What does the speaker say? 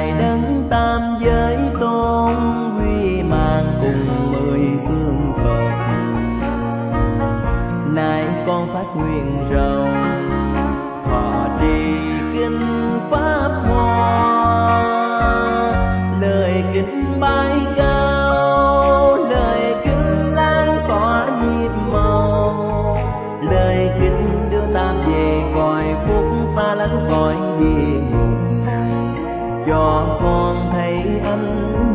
lại đấng tam giới tôn, huy mang cùng 10 phương Phật. Nay con phát nguyện rộng, thọ trì kinh pháp hoa, lời kính bái cao, lời kính lan tỏa nhịp màu, lời kính đưa ta về cõi phúc, ta lánh khỏi địa ngục, cho con thấy ánh